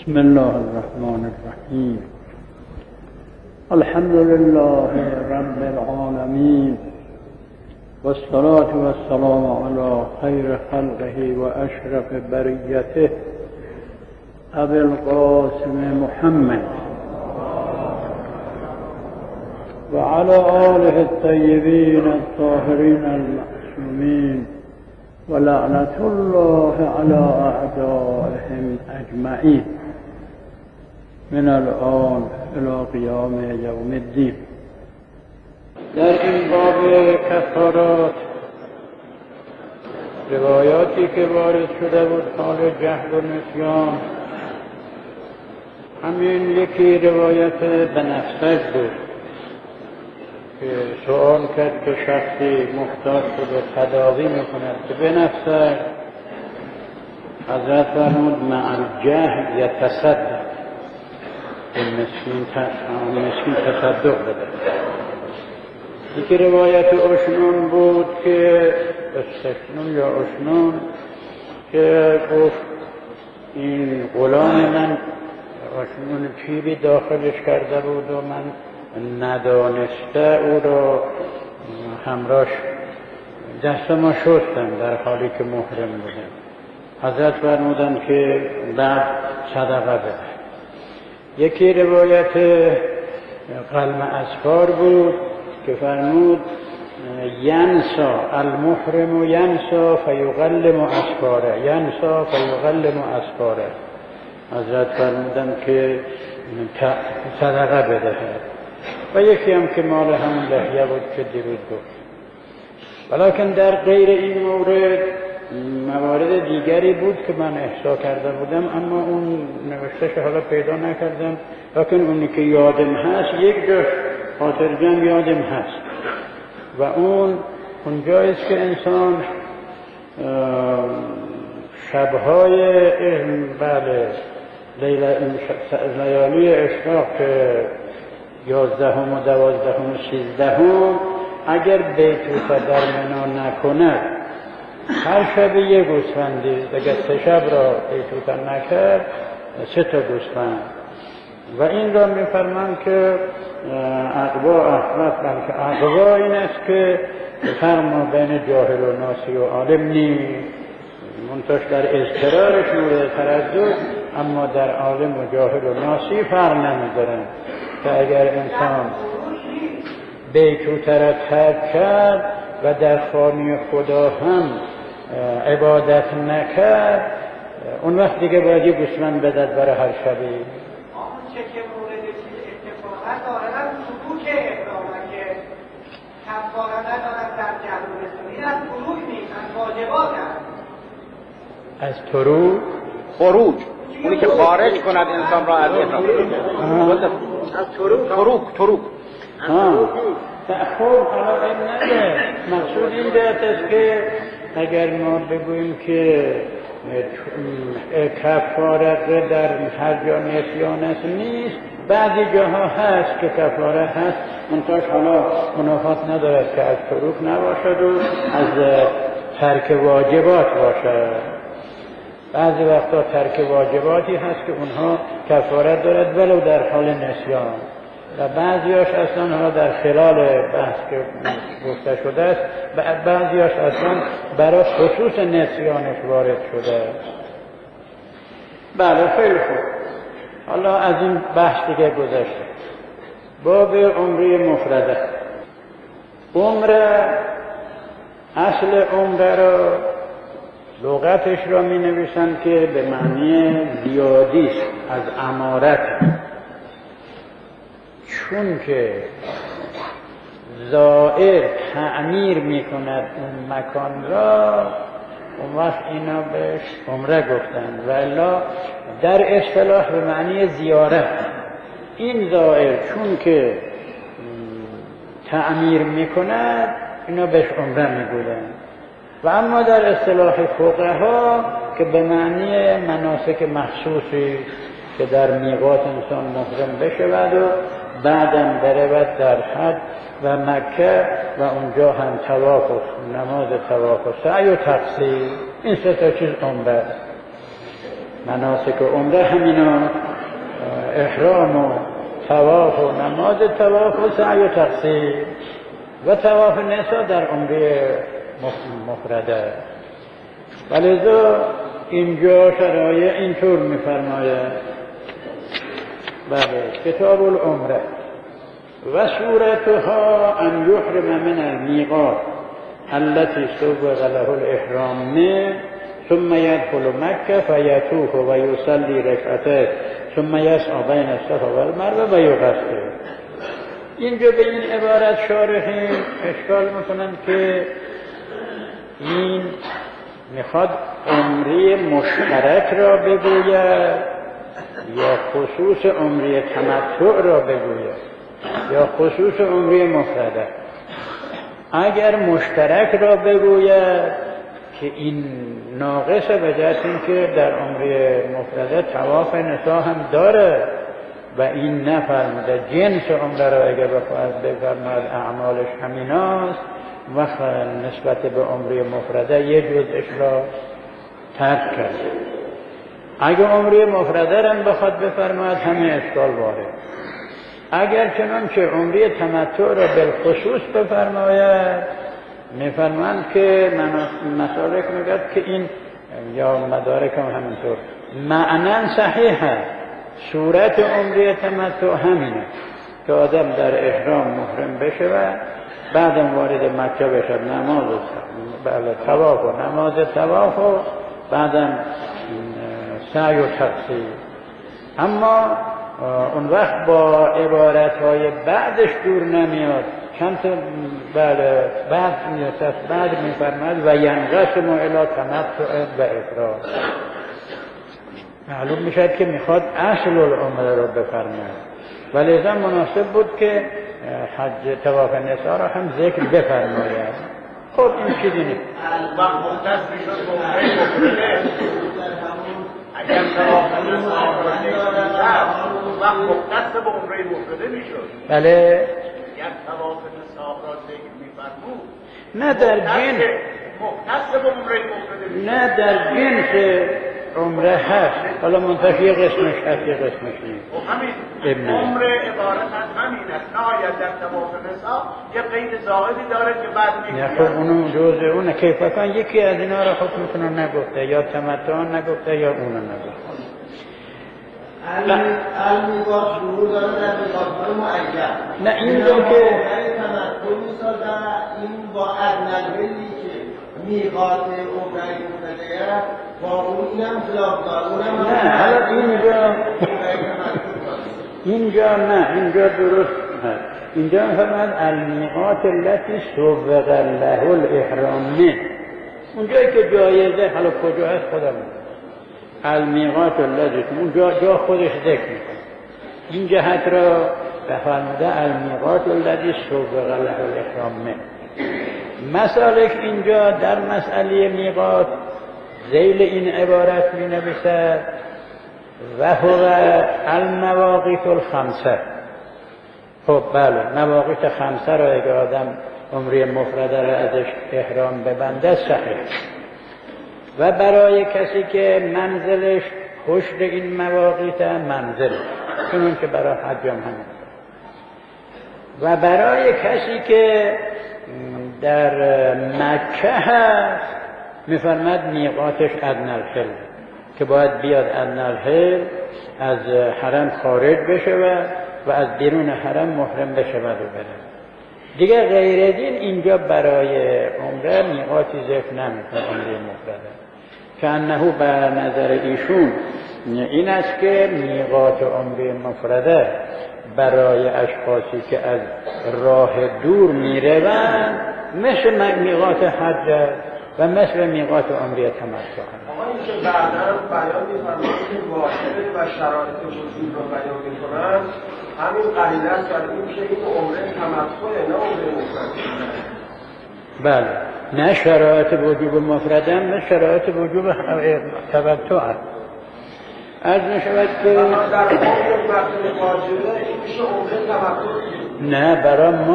بسم الله الرحمن الرحیم. الحمد لله رب العالمین والصلاة والسلام علی خیر خلقه و اشرف بریته ابی القاسم محمد و علی آله الطیبین الطاهرین المعصومین و لعنت الله علی اعدائهم اجمعین من الان الی قیام یوم الدین. در این باب کفارات روایاتی که وارد شده بود حال جهل و نسیان، همین یکی روایت بنفسج بود که سؤال کرد که شخصی محتاج شده تداوی میکند که بنفسج، حضرت فرمود مع الجهل یتصدق، مسکین تصدق بده. یکی روایت اشنون بود که استشنون یا اشنون که گفت این غلام من اشنون پیری داخلش کرده بود و من ندانسته او را همراهش دست ما شستم در حالی که محرم بودم. حضرت فرمودن که بعد صدقه بده. یکی روایت قلم اسفار بود که فرمود ینسا المحرم ینسا فیغلم اسفاره، ینسا فیغلم اسفاره. حضرت فرمودن که صدقه بده. و یکی هم که مال همون لحیه بود که دیروز گفت. ولیکن در غیر این مورد موارد دیگری بود که من احصا کرده بودم، اما اون نوشتهش حالا پیدا نکردم، لیکن اونی که یادم هست یک جاش خاطر جمع یادم هست و اونجاییست که انسان شبهای لیالی اشراق که 11 و 12 و 13 اگر بیتوته در منا نکند، هر شب یک گوسفندی، اگر 3 شب را بیتوته نکرد 3 تا گوسفند. و این را میفرمان که اقوا احوط، بلکه اقوا این است که فرق بین جاهل و ناسی و عالم نیست، منتش در اضطرارش مورد تردد، اما در عالم و جاهل و ناسی فرق نمیدارن که اگر انسان بیتوته را ترک کرد و در خانه خدا هم عبادت نکرد، اون وقت دیگه باید یه گوسفند بدد برای هر شبی. آن چه که مورد اتفاقا دارن سکوت احرامه که کفاره ندارد در جهل و نسیان، از خروج نیست، از واجبات هست. از خروج اونی که خارج کند انسان را از احرام، از تروک خب حالا این نده. مقصود این جهت است که اگر ما بگوییم که کفارت در هر جا نسیان است نیست، بعضی جاها هست که کفاره هست، منتاش حالا منافات ندارد که از تروک نباشد و از ترک واجبات باشد. بعضی وقتا ترک واجباتی هست که اونها کفارت دارد ولو در حال نسیان، و بعضیاش اصلا حالا در خلال بحث که گفته شده است، بعضیاش اصلا برای خصوص نسیانش وارد شده است. بله خیلی خوب. حالا از این بحث دیگه گذشته. باب عمره مفرده. عمره، اصل عمره را لغتش را می نویسند که به معنی زیادی است، از امارت، چون که زائر تعمیر می کند اون مکان را، اون وقت اینا بهش عمره گفتند، ولی در اصطلاح به معنی زیارت. این زائر چون که تعمیر می کند اینا بهش عمره می گویند. و اما در اصطلاح فقها که به معنی مناسک مخصوصی که در میقات انسان محرم بشود و بعدم برود در حج و مکه و اونجا هم طواف و نماز طواف و سعی و تقصیر، این 3 تا چیز عمره. مناسک عمره همینا احرام و طواف و نماز طواف و سعی و تقصیر و طواف نساء در عمره مفرده. ولذا اینجا شرایع اینطور می‌فرماید. بله کتاب العمره و صورتها ان یحرم من المیقات التي سبق له الاحرام منه ثم يدخل مكة فيطوف ويصلي ركعتين ثم يسعى بين الصفا والمروه و یقصر. اینجا به این عبارت شارحین اشکال میکنند که این میخواد عمره مشترک را بگوید یا خصوص عمره تمتع را بگوید یا خصوص عمره مفرده. اگر مشترک را بگوید که این ناقصه به جهت اینکه در عمره مفرده طواف نساء هم داره و این نفرموده جنس عمره را اگر بفرماید اعمالش همیناست و نسبت به عمره مفرده یه جزءش را ترک کرده. اگر عمره مفرده را بخواد بفرماید همه اشکال وارد. اگر چنانچه عمره تمتع را بالخصوص بفرماید میفرمایند که مسالک میگه که این یا مدارک هم همینطور معنی صحیحه. صورت عمره تمتع همینه که آدم در احرام محرم بشه و بعدم وارد مکه بشه، نماز بله طواف و نماز طواف و بعدم سعی و تقصیر. اما اون وقت با عبارتهای بعدش دور نمیاد. چند تا بعد میفرماید و ینقسم الی تمتع و افراد. معلوم میشد که میخواد اصل العمره رو بفرماید. ولی ازم مناسب بود که حج طواف نساء را هم ذکر بفرماید. خب این چیزی نیست. وقت مختص میشد به عمره مفرده. اگر طواف نساء را ذکر وقت مختص به عمره مفرده میشد. بله. اگر طواف نساء را ذکر میفرمود نه در جنس مختص به عمره مفرده. نه در جنس عمره هست. حالا منتفی یه قسمش هست یه قسمش نیست. همین عمره عبارت از همین است. نهایت در طواف نساء یه قید زائدی داره که بعد میگه. نه خب اونو جزء اونه کیفاً یکی از اینا را حکم کنه نگفته یا تمتع نگفته یا اونو نگفته. المیقات شروع داره در میقات‌های معین. نه اینجا که تمتع می‌سازه این با ادنی که میقات عمره مفرده با اون اینم خلاف داره. نه حالا اینجا نه اینجا درست هست. اینجا فرمود المیقات التي سبق له الاحرام منه. اونجایی که جایزه حالا کجا هست خودم المیقات التي اونجا جا خودش ذکر میکنه. این جهت را فرموده المیقات التي سبق له الاحرام منه. مسالک اینجا در مسئله میقات ذیل این عبارت می نویسد و هو المواقیت الخمسه. خب بله مواقیت خمسه را اگر آدم عمره مفرده را ازش احرام ببنده صحیح. و برای کسی که منزلش پشت این مواقیت منزل چون که برای حج هم همین. و برای کسی که در مکه هست میفرماد میقاتش ادنی الحل که باید بیاد ادنی الحل از حرم خارج بشه و از بیرون حرم محرم بشه و بره. دیگه غیر دین اینجا برای عمره میقاتی ذکر نمیکنه. عمره مفرده که انه بر نظر ایشون این است که میقات عمره مفرده برای اشخاصی که از راه دور میروند مثل میقات حج و مثل میقات عمره تمتع. آقا این که بعدا بیان می‌فرمایند که واجب و شرایط وجود رو بیان می‌کنند همین قرینه است برای اینکه این عمره تمتع نه عمره مفرده. بله نه شرایط وجوب مفرده نه شرایط وجوب تمتع. از نشود که در عمره واجبه این میشه عمره تمتع. نه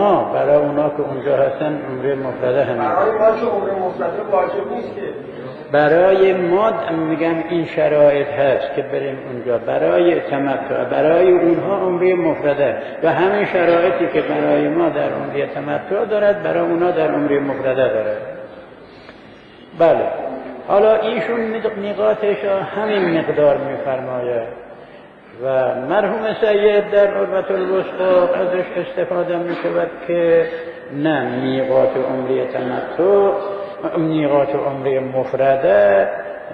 برای اونا که اونجا هستن عمره مفرده همین. برای ما که عمره مفرده واجب نیست که برای ما میگم این شرایط هست که بریم اونجا، برای تمتع برای اونها عمره مفرده و همین شرایطی که برای ما در عمره تمتع دارد برای اونها در عمره مفرده دارد. بله، حالا ایشون میقاتش همین مقدار میفرماید و مرحوم سید در عروة الوثقی ازش استفاده میشود که نه، میقات عمره تمتع، میقات عمره مفرده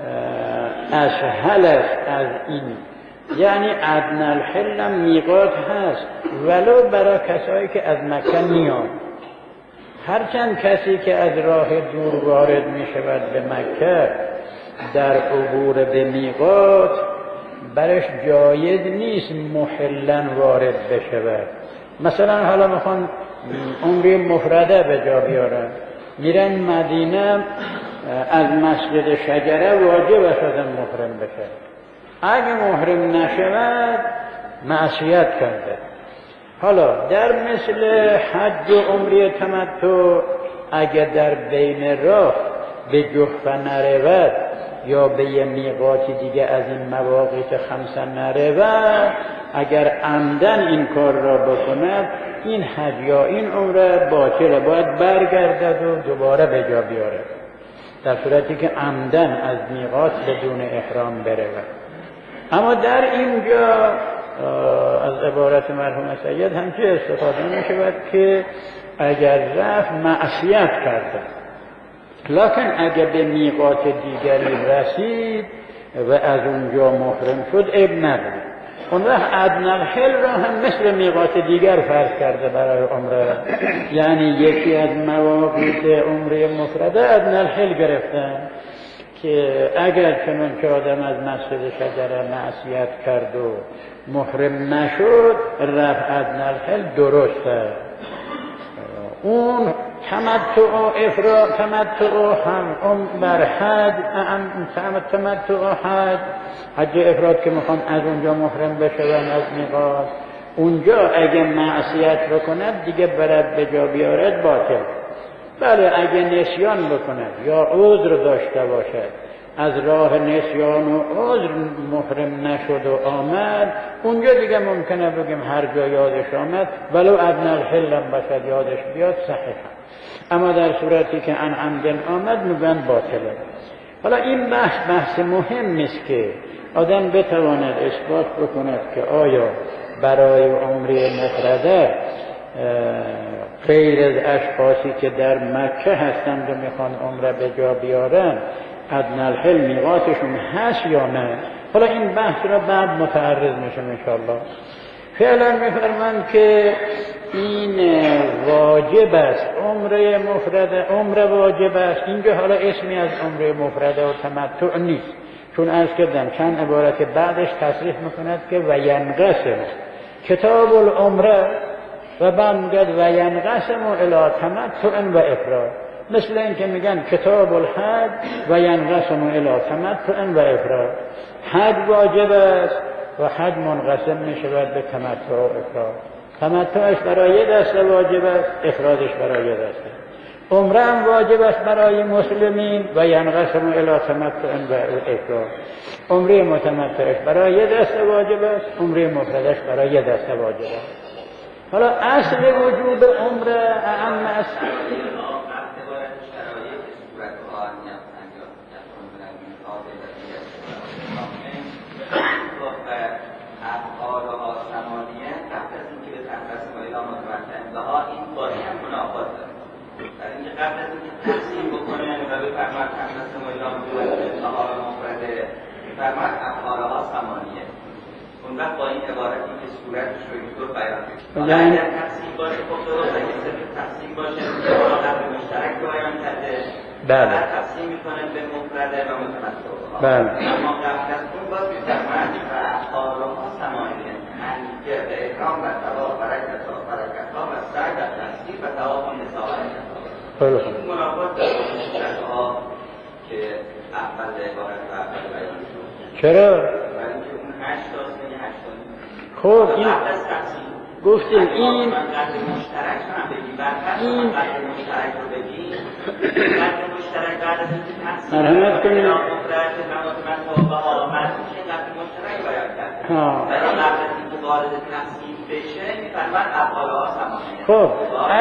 اسهل است از این، یعنی ادنی الحل میقات هست ولو برای کسایی که از مکه میان. هرچند کسی که از راه دور وارد می شود به مکه در عبور به میقات برش جایز نیست محلن وارد بشود. مثلا حالا میخوان عمره مفرده به جا بیارن، میرن مدینه، از مسجد شجره واجب است محرم بشه. اگه محرم نشود معصیت کرده. حالا در مثل حج و عمره تمتع اگر در بین راه به جحفه نرود یا به یه میقاتی دیگه از این مواقیت خمسه نرود، اگر عمدن این کار را بکند این حج یا این عمره باطله، باید برگردد و دوباره به جا بیارد، در صورتی که عمدن از میقات بدون احرام برود. اما در اینجا از عبارت مرحوم سید همچه استفاده می شود که اگر رفت معصیت کرده، لکن اگر به میقات دیگری رسید و از اونجا محرم شد عیب نداره. اون وقت ادنی الحل را هم مثل میقات دیگر فرض کرده برای عمره، یعنی یکی از مواقیت عمره مفرده ادنی الحل گرفتن که اگر چنان که آدم از مسجد شجره معصیت کرد و محرم نشد رفت ادنی الحل درسته. اون تمتع هم بر حج، تمتع حج افراد که میخوان از اونجا محرم بشون از میقات، اونجا اگه معصیت بکند دیگه برد به جا بیارد باطل. بله اگه نسیان بکند یا عذر داشته باشد، از راه نسیان و عذر محرم نشد و آمد، اونجا دیگه ممکنه بگیم هر جا یادش آمد ولو ادنی الحل هم باشد یادش بیاد صحیح. اما در صورتی که عن عمد آمد میگن باطله. حالا این بحث مهم نیست که آدم بتواند اثبات بکند که آیا برای عمره مفرده غیر از اشخاصی که در مکه هستند و میخوان عمره به جا بیارن ادنی الحل میقاتشون هست یا نه. حالا این بحث را بعد متعرض میشم انشاءالله. فعلا میفرمان که این واجب است، عمره مفرده عمره واجب است. اینجا حالا اسمی از عمره مفرده و تمتع نیست، چون عرض کردم چند عبارت بعدش تصریح میکند که و ینقسم کتاب العمره و بعد میگه و ینقسم الی تمتع و افراد، مثل این که میگن کتاب الحج و ینقسم الی تمتع و افراد. حج واجب است و حج منقسم میشود به تمتع و افراد. تمتعش برای یه دسته واجب است، افرادش برای یه دسته. عمره هم واجب است برای مسلمین و ینقسم الی تمتع و افراد. عمره متمتعش برای یه دسته واجب است، عمره مفردش برای یه دسته واجب است. حالا اصل وجوب عمره اعم است. قبل از اینکه تقسیم بکنه و بفرماید تقسیم اعلام کنه انتها مفرده بفرماید افعالها ثمانیه. اون وقت با این عبارتی که صورتش رو اینطور بیان کنه اگر تقسیم باشه خب درست، اگه صرف تقسیم باشه قبل مشترک بیان کرده بله تقسیم میکنه به مفرده و متمتع. بله اما قبل از اون باز بفرماید افعالها ثمانیه، حنیجه و اکرام و طواف و برکتها و سعی و تقسیم و طواف نساء. این منافات در مشترک‌ها که اول عبارت و اول بیان شد. چرا؟ برای اینکه اون 8 تا 8 خب این گفتیم این قدر مشترک هم بگی این قدر مشترک رو بگی قدر مشترک بعد از اینکه تقسیم مرحمت کنید مفرد من قدر مشترک باید کرد ولی قبل از اینکه وارد تقسیم بشه میفرماید افعال ها سمانیه. خب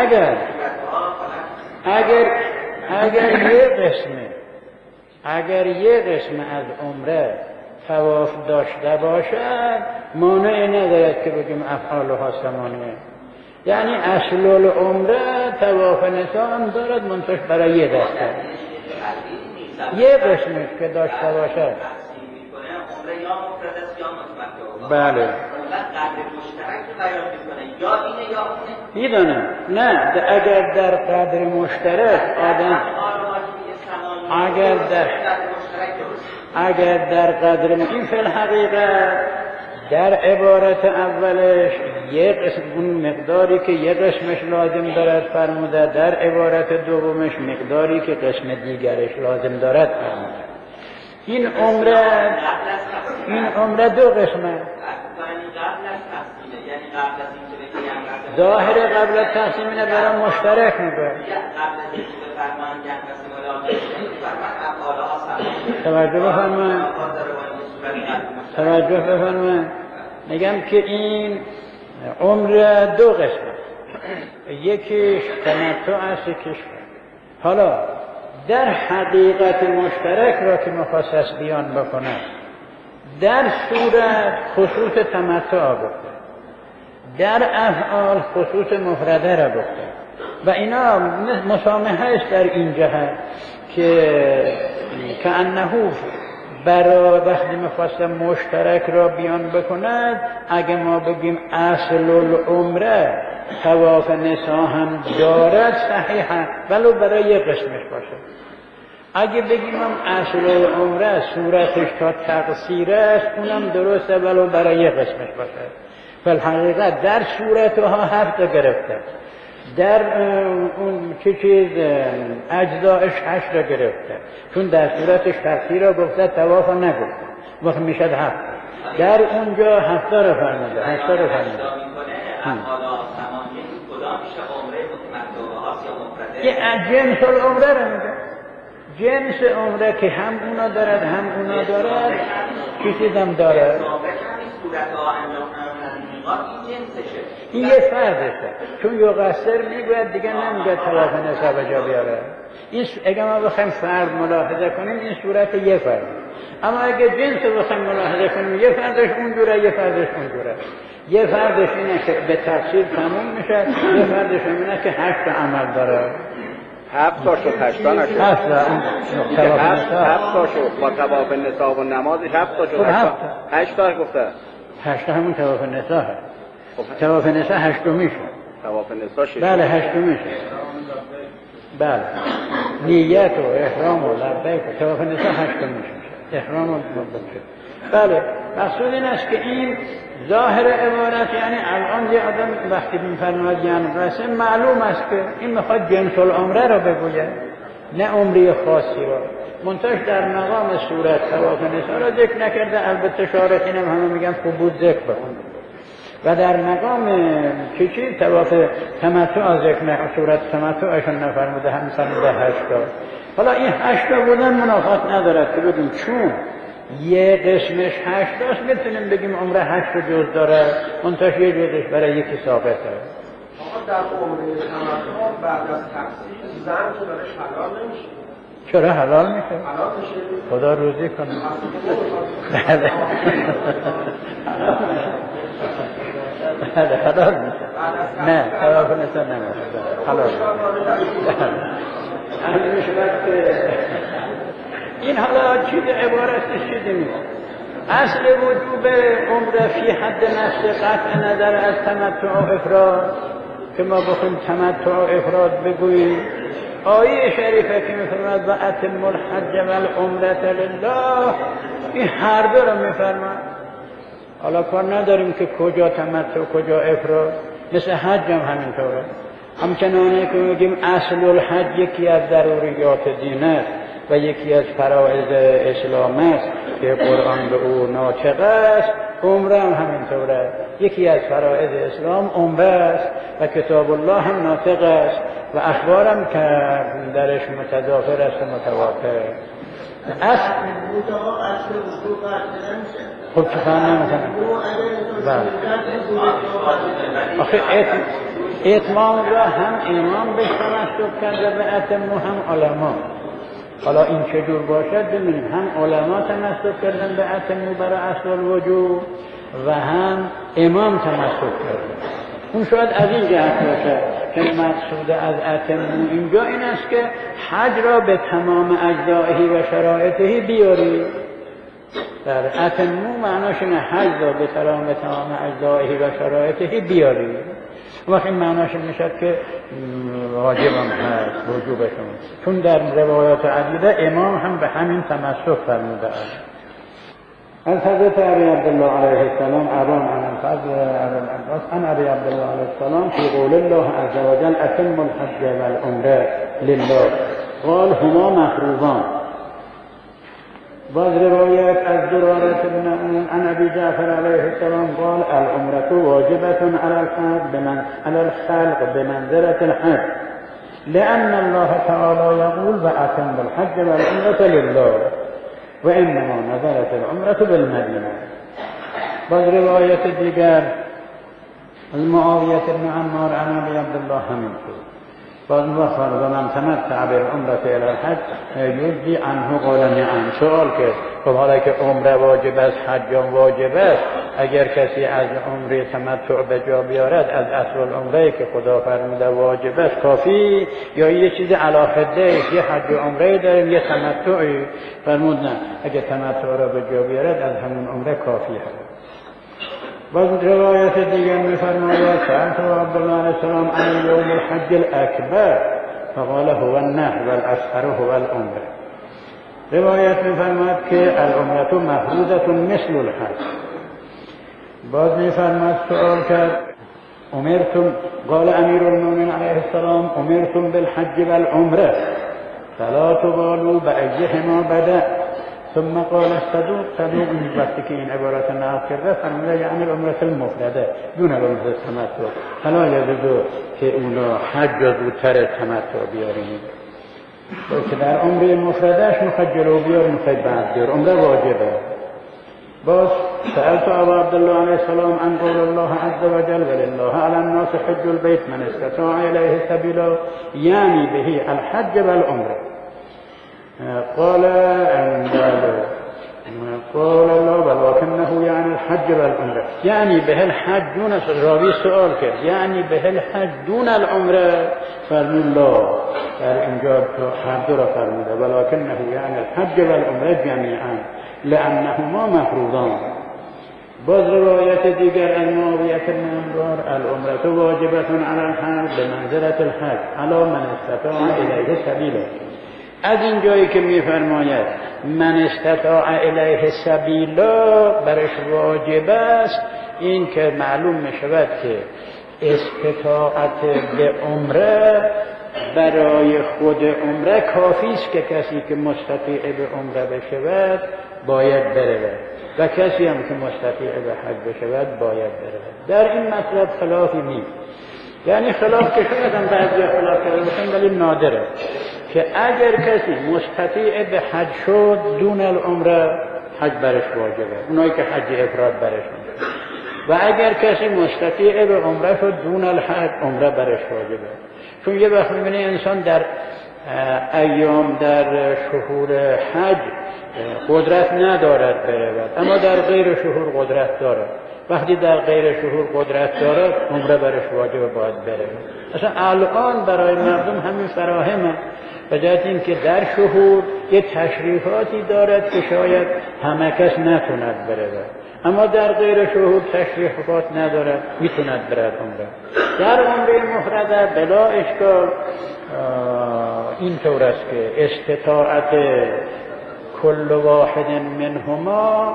اگر یه قسم از عمره طواف داشته باشد مانعی ندارد که بگیم افعالها ثمانیه. یعنی اصل العمره طواف نسان دارد منتش برای یه دسته یه قسمش که داشته باشد. بله میدونم نه اگر در قدر مشترک آدم اگر در قدر این فی الحقیقت در عبارت اولش یک قسم اون مقداری که یک قسمش لازم دارد فرموده، در عبارت دومش مقداری که قسم دیگرش لازم دارد فرموده. این عمره دو قسمه. ظاهر قبل از تقسیم اینه برای مشترک میگه. توجه بفرمایید میگم که این عمر دو قسمه، یکیش تمتع است یکیش. حالا در حقیقت مشترک را که مخصص بیان بکنه در صورت خصوص تمتع گفته، در افعال خصوص مفرده را گفته و اینا مسامحه است در این جهت که انه برای وقتی مفصل مشترک را بیان بکند اگه ما بگیم اصل العمره طواف نسا هم دارد صحیحه ولو برای یک قسمش باشه. اگه بگیم هم اصل العمره صورتش تا تقصیر است اونم درسته ولو برای یک قسمش باشه. فالحقیقت در صورتها هفت گرفته، در اون چه چیز اجزایش 8 را گرفته، چون در صورتش تقصیر را گفته طواف نگفته وقت میشد 7. در اونجا 7 را فرموده 8 را فرموده. یه جنس العمره را میگه، جنس عمره که هم اونا دارد هم اونا دارد چی چیز هم دارد. این یه فردشه، چون یقصر میگوید دیگه نمیگه طواف نسا به جا بیاره. این اگه ما بخوایم فرد ملاحظه کنیم این صورت یه فرد، اما اگه جنس رو بخوایم ملاحظه کنیم یه فردش اونجوره یه فردش اونجوره. یه فردش اینه که به تفصیل تموم میشه، یه فردش اینه که 8 عمل داره. 7 تا شد 8 تا نشد. 7 تا شد با طواف نسا و نمازش 7 تا شد 8 تا گفته. 8 تا همون طواف نسا هست. طواف نسا 8 میشه. طواف نسا 6. بله 8 میشه. بله. نیت و احرام و لبیک طواف نسا 8 میشه. احرام و لبیک. بله. مقصود این است که این ظاهر عبارت یعنی الان یه آدم وقتی میفرماید ینقسم معلوم است که این میخواد جنس العمره را بگوید نه عمره خاصی را. منتش در مقام صورت طواف نسا را ذکر نکرده، البته شارحین هم همه میگن خوب بود ذکر بکن. و در مقام چی طواف تمتع ذکر نه، صورت تمتعشون نفرموده، هم فرموده 8 تا. حالا این 8 تا بودن منافات ندارد که بگیم چون یه قسمش 8 تاست میتونیم بگیم عمره 8 تا جز داره، منتش یه جزش برای یکی ثابته. آقا در عمره تمتع بعد از تقصیر زن که دارش حلال نمیشه. چرا حلال میشه؟ حلال میشه. خدا روزی کنه. بله. حلال میشه. نه طواف نسا نمیشه. حلال میشه. این حالا چیز عبارتش چیزی نیست. اصل وجوب عمره فی حد نفس قطع نظر از تمتع و افراد که ما بخویم تمتع و افراد بگوییم. آیه شریفه که میفرماید و اتم الحج والعمرة لله، این هر دو رو میفرماید. حالا کار نداریم که کجا تمتع و کجا افراد، مثل حج هم همینطوره. همچنانه که میگیم اصل الحج یکی از ضروریات دین است و یکی از فرائض اسلام است، که قرآن به او ناطق است، عمره هم همینطوره. یکی از فرائض اسلام عمره است و کتاب الله هم ناطق است و اخبارم که درش متضافر است و متوافر. اصل خب چه فهم نمیکنم. آخه اتمام را هم امام بهش تمسک کرده به اتمو هم علما. حالا این چجور باشد ببینیم، هم علما تمسک کردن به اتمو برای اصل الوجوب و هم امام تمسک کرده. اون شاید از این جهت باشه که مقصود از اتمو اینجا این است که حج را به تمام اجزائه و شرایطه بیاری. در اتمو معناش اینه حج را به تمام اجزائه و شرایطه بیاری. وقت این معناش میشد که واجب هم هست وجوبشون، چون در روایات عدیده امام هم به همین تمسک فرموده است. از حضرت ابی عبدالله علیه السلام ابان عن الفضل العباس عن ابی عبدالله علیه السلام فی قول الله عز وجل اتم الحج والعمره لله قال هما مفروضان. باز روایت از درارة بن عن ابي جعفر علیه السلام قال العمره واجبة على الخلق بمنزلة الحج لأن الله تعالى يقول وأتم الحج والعمرة لله وإنما نزلت العمرة بالمدينة. باز روایت دیگر از معاویة بن عمار عن ابي عبدالله همینطور باز وفر و من تمتع بالعمرة الى الحج یجزی عنه قال نعم. سوال که خب حالا که عمره واجب است حج واجب است، اگر کسی از عمره تمتع به جا بیارد از اصل العمره که خدا فرموده واجب است کافی، یا یه چیز علاقه یه حج و عمره داریم یه تمتعی فرمود نه، اگر تمتع را به جا بیارد از همون عمره کافی هست. باز روایت دیگر می‌فرماید سألت عبدالله علیه السلام عن یوم الحج الاکبر فقال هو النحر والاصغر هو العمره. روایت می‌فرماید که العمره مفروضه مثل الحج. باز می‌فرماید سؤال کرد امرتم قال امیر المؤمنین علیه السلام امرتم بالحج والعمره فلا تبالوا بأيهما بدأ ثم قال الصدوق این وقتی که این عبارت نقل کرده فرموده یعنی العمره المفرده دون العمره التمتع فلا یجوز که اونا حج زودتر تمتع بیاریم، که در عمره مفردش میخواد جلو بیار میخواد بعد بیار، عمره واجبه. باز سألت ابا عبدالله علیه السلام عن قول الله عز وجل ولله على الناس حج البيت من استطاع الیه سبیلا یعنی به الحج والعمره. قال الله ولكنه يعني الحج والعمره يعني به الحج دون راوی سؤال کرد یعنی به الحج دون العمره فرمود الله در اینجا هر دو را فرموده ولكنه يعني الحج والعمره جميعا لانهما مفروضان. باز روایت دیگر از معاویة بن عمار العمره واجبة على الحج بمنزلة الحج على من استطاع الیه سبیلا. از این جایی که می‌فرماید من استطاع الیه سبیلا برش واجب است، این که معلوم می‌شود که استطاعت به عمره برای خود عمره کافی است که کسی که مستطیع به عمره بشود باید بره و کسی هم که مستطیع به حج بشود باید بره. در این مطلب خلافی نیست، یعنی خلاف که شاید هم بعضی خلاف کرده باشن ولی نادره که اگر کسی مستطیع به حج شد دون العمره حج برش واجبه، اونایی که حج افراد برش میشه، و اگر کسی مستطیع به عمره شد دون الحج عمره برش واجبه. چون یه وقت میبینی انسان در ایام در شهور حج قدرت ندارد برود اما در غیر شهور قدرت دارد. وقتی در غیر شهور قدرت دارد عمره برش واجب باید بره. اصلا الان برای مردم همین فراهمه، به جهت این که در شهور یه تشریفاتی دارد که شاید همه کس نتوند بره، اما در غیر شهور تشریفات ندارد میتوند برد عمره. در عمره مفرده بلا اشکال این طور است که استطاعت کل واحد منهما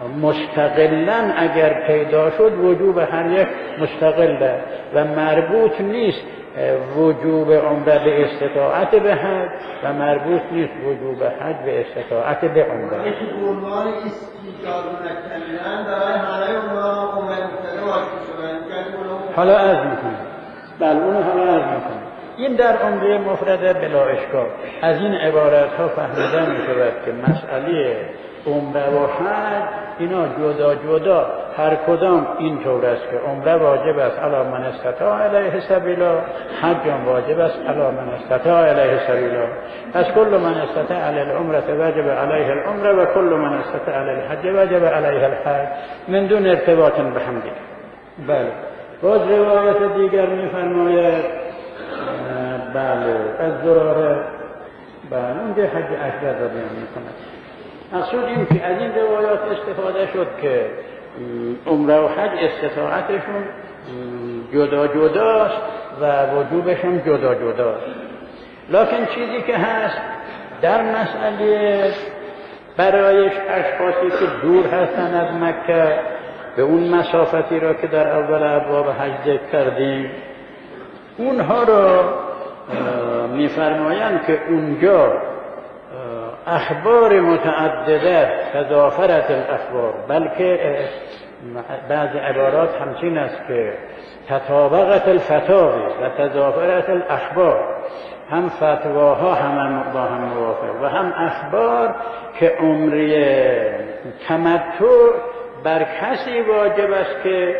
مستقلاً اگر پیدا شد وجوب هر یک مستقله و مربوط نیست وجوب عمره به استطاعت به حج و مربوط نیست وجوب حج به استطاعت به عمره. یکی عنوان استیجاب نکردن برای همه اونها عمره مبتدا واجب شدن. حالا عرض میکنم. بله اونو حالا عرض میکنم. این در عمره مفرده بلا اشکال. از این عبارت ها فهمیده می شود که مسئله عمره و حج اینا جدا جدا هر کدام این طور است که عمره واجب است علی من استطاع الیه سبیلا، حج واجب است علی من استطاع الیه سبیلا. پس کل من استطاع علی العمره واجب علیه العمره و کل من استطاع علی الحج واجب علیه الحج من دون ارتباط به هم دیگر. بله باز روایت دیگر می‌فرماید بله از زراره بله اونجا حج اکبر را بیان می‌کند. مقصود این که از این روایات استفاده شد که عمره و حج استطاعتشون جدا جداست و وجوبشون جدا جداست. لکن چیزی که هست در مسئله برایش اشخاصی که دور هستن از مکه به اون مسافتی را که در اول ابواب حج ذکر کردیم اونها را می‌فرمایند که اونجا اخبار متعدده تضافرت الاخبار، بلکه بعض عبارات همچین است که تطابقت الفتاوی و تضافرت الاخبار، هم فتواها هم با هم موافق و هم اخبار که عمره تمتع بر کسی واجب است که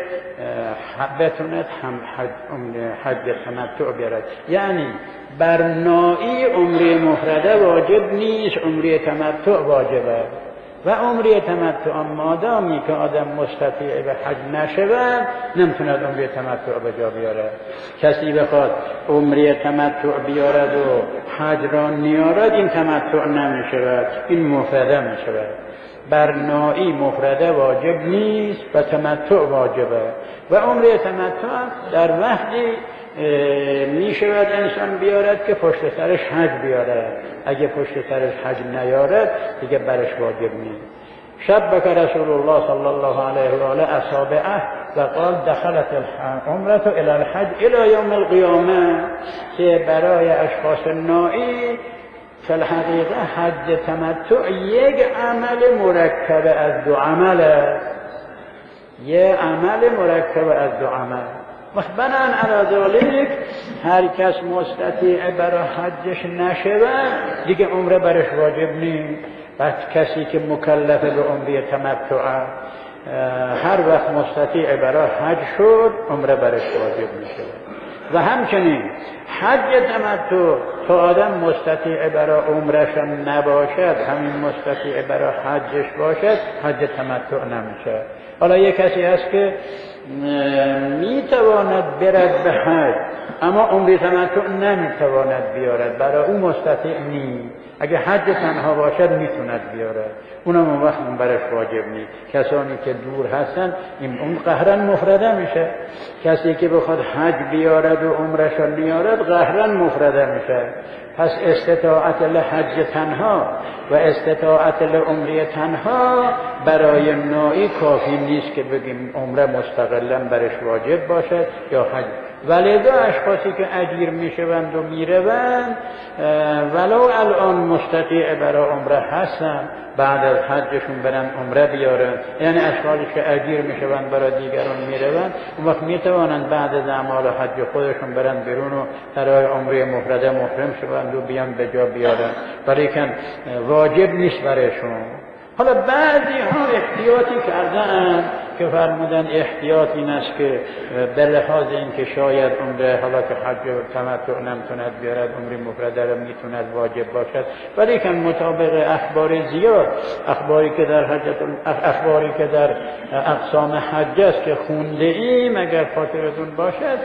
بتوند هم حج تمتع بیارد. یعنی بر نائی عمره مفرده واجب نیست، عمره تمتع واجب است و عمره تمتع مادامی که آدم مستطیع به حج نشود نمیتوند عمره تمتع به جا بیارد. کسی بخواد عمره تمتع بیارد و حج را نیارد این تمتع نمیشود، این مفرده میشود. بر نائی مفرده واجب نیست و تمتع واجبه و عمره تمتع در وقتی می شود انسان بیارد که پشت سرش حج بیارد. اگه پشت سرش حج نیارد دیگه برش واجب نیست. شبک رسول الله صلی الله علیه و آله اصابعه و قال دخلت العمره الى الحج الى یوم القیامه، که برای اشخاص نائی فی الحقیقه حج تمتع یک عمل مرکب از دو عمل است، یک عمل مرکب از دو عمل. بنان علی ذلک هر کس مستطیع برای حجش نشود دیگه عمره برش واجب نیست. بعد کسی که مکلف به عمره تمتع هر وقت مستطیع برای حج شد عمره برش واجب میشه. و همچنین حج تمتع تا آدم مستطیع برای عمرش نباشد همین مستطیع برای حجش باشد حج تمتع نمیشه. حالا یک کسی هست که میتواند برد به حج اما عمره تمتع نمیتواند بیارد، برای او مستطیع نیست. اگه حج تنها باشد میتوند بیارد، اونم اون وقت برش واجب نیست. کسانی که دور هستن اون قهرن مفرده میشه. کسی که بخواد حج بیارد و عمرش نیارد قهرن مفرده میشه. پس استطاعت لحج تنها و استطاعت لعمره تنها برای نائی کافی نیست که بگیم عمره مستقلا برش واجب باشد یا حج. ولذا اشخاصی که اجیر میشوند و میروند ولو الان مستطیع برای عمره هستن بعد از حجشون برن عمره بیارن، یعنی اشخاصی که اجیر میشوند برای دیگران میروند اون وقت میتوانند بعد از اعمال حج خودشون برن بیرون و برای عمره مفرده محرم شوند و بیان به جا بیارن، ولیکن واجب نیست برایشون. حالا بعضی ها احتیاطی کردن که فرمودن احتیاط این است که به لحاظ این که شاید عمره حالا که حج و تمتع نمیتوند بیارد عمره مفرده را میتوند واجب باشد، ولی که مطابق اخبار زیاد اخباری که در اقسام حج است که خونده ایم اگر خاطرتون باشد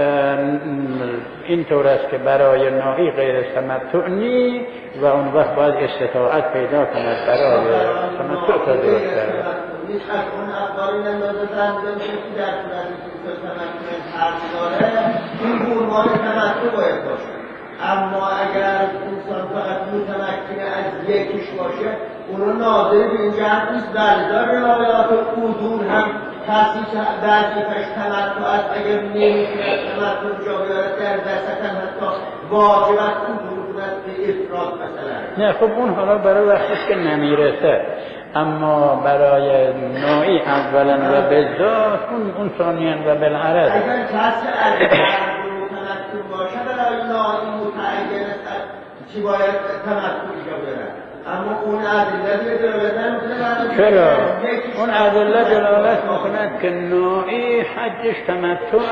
این طور است که برای نائی غیر تمتع نی و اون وقت باید استطاعت پیدا کند برای تمتع تا درست کرد. نیست از اون اخباری نمیده فرمودن که در صورتی که تمتع حج داره این عنوان تمتع باید باشه. اما اگر انسان فقط متمکن از یکیش باشه اونو ناظر به این جهت نیست بلکه روایات قدوم هم کسی که وظیفش تمتع است اگر نمیتونه تمتع جا بیاره در دستت هم حتی واجب است قدوم کند به افراد مثلا. نه خب اون حالا برای وقتیست که نمیرسه، اما برای نوعی اولا و بذات اون ثانیاً و بالعرض اگر کسی از تمتع باشه برای نوعی متعین است چی باید تمتع جا بیاره. اما اون ادله دلالت چرا؟ اون ادله دلالت میکند که نوعی حجش تمتع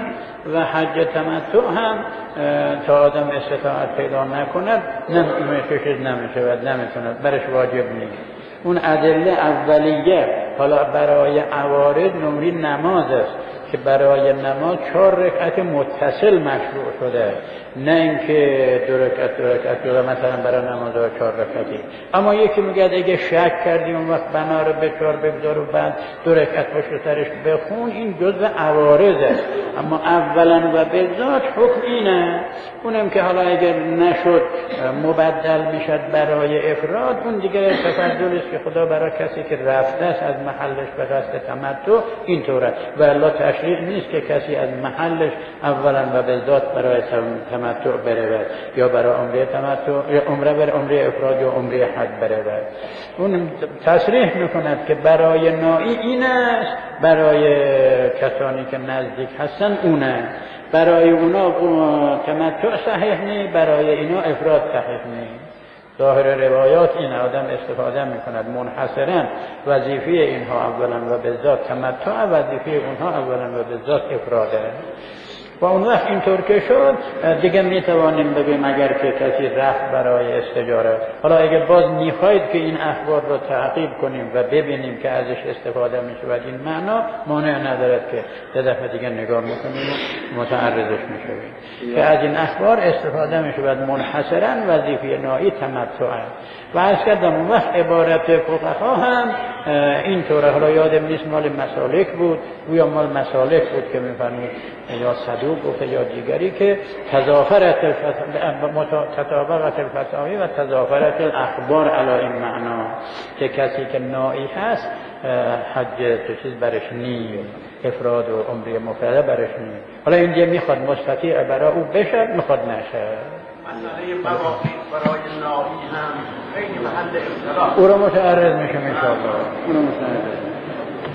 و حج تمتع هم تا آدم استطاعت پیدا نکند نمیشه و نمیتوند برش واجب نیست. اون ادله اولیه حالا برای عوارض نمری نماز است که برای نماز 4 رکعت متصل مشروع شده، نه اینکه 2 رکعت یا مثلا برای نماز 4 رکعتی. اما یکی میگه اگه شک کردی اون وقت بنا رو به 4 بگذار و بعد 2 رکعت پشت سرش بخون، این جزء عوارضه. اما اولا و به ذات حکم اینه، اونم که حالا اگر نشد مبدل میشد برای افراد، اون دیگه تفضل است که خدا برای کسی که رفته است از محلش به قصد تمتع اینطوره، و الله تشریع نیست که کسی از محلش اولا و به ذات برای تمتع برود یا برای عمره تمتع یا عمره بر عمره افراد یا عمره حج برود. اون تصریح میکند که برای نوعی این است، برای کسانی که نزدیک هستن اونه، برای اونا تمتع صحیح نیست، برای اینا افراد صحیح نیست. ظاهر روایات این آدم استفاده میکند منحصرا وظیفه اینها اولا و به ذات تمتع، وظیفه اونها اولا و به ذات افراده. و اون وقت اینطور که شد دیگه میتوانیم بگیم اگر که کسی رفت برای استجاره، حالا اگر باز میخواید که این اخبار رو تعقیب کنیم و ببینیم که ازش استفاده میشود این معنا، مانع ندارد که یه دفعه دیگه نگاه میکنیم و متعرضش میشویم که از این اخبار استفاده میشود منحصرا وظیفه نوعی تمتع. و از کردم اون وقت عبارت فقها هم اینطوره. حالا یادم نیست مال مسالک بود و یا مال مسالک بود که میفرمود یا صدوق گفته یا دیگری که تضافرت الفتاوی و تضافرت الاخبار علی این معنا، که کسی که نائی هست حج چیز برش نیم، افراد و عمره مفرده برش نیم. حالا اینجا میخواد مستطیع برای او بشه، میخواد نشه. مسئله مواقیت برای نائی هم خیلی محل اختلاف، او را متعرض میشم انشاءالله.